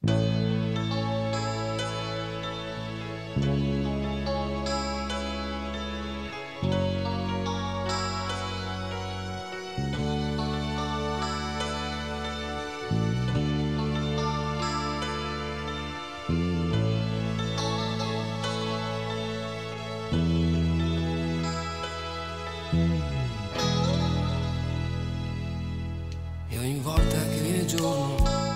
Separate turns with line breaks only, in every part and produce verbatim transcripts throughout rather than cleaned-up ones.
E ogni volta che viene giorno,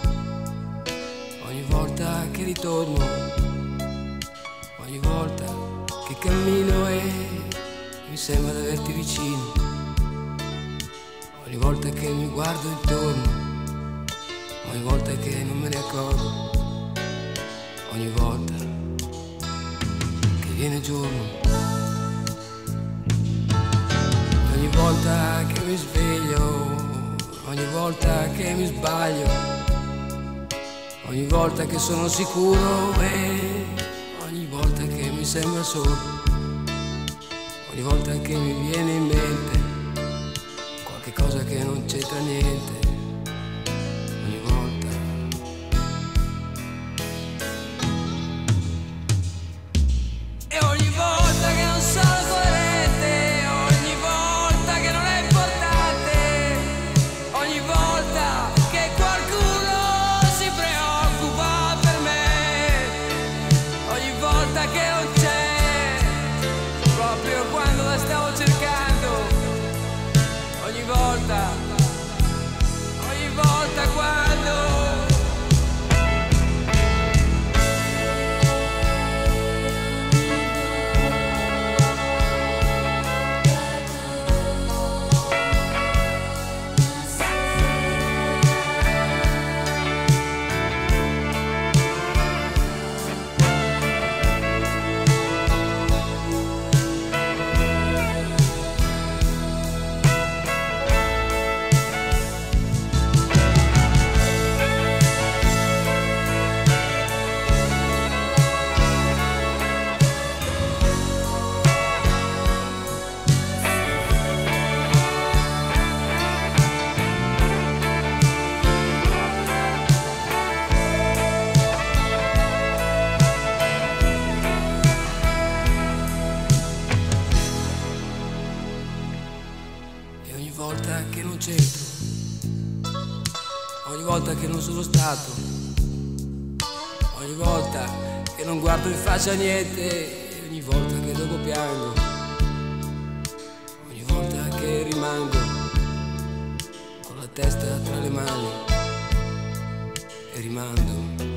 ogni volta che ritorno, ogni volta che cammino e mi sembra di averti vicino, ogni volta che mi guardo intorno, ogni volta che non me ne accorgo, ogni volta che viene giorno, e ogni volta che mi sveglio, ogni volta che mi sbaglio, ogni volta che sono sicuro e ogni volta che mi sembra solo, ogni volta che mi viene in mente qualche cosa che non c'entra niente, ogni volta. E ogni volta che non sono coerente, ogni volta che non è importante, ogni volta che qualcuno si preoccupa per me, ogni volta che non c'è, proprio quando la stavo cercando, ogni volta, ogni volta quando E ogni volta che non c'entro, ogni volta che non sono stato, ogni volta che non guardo in faccia niente, e ogni volta che dopo piango, ogni volta che rimango con la testa tra le mani e rimando.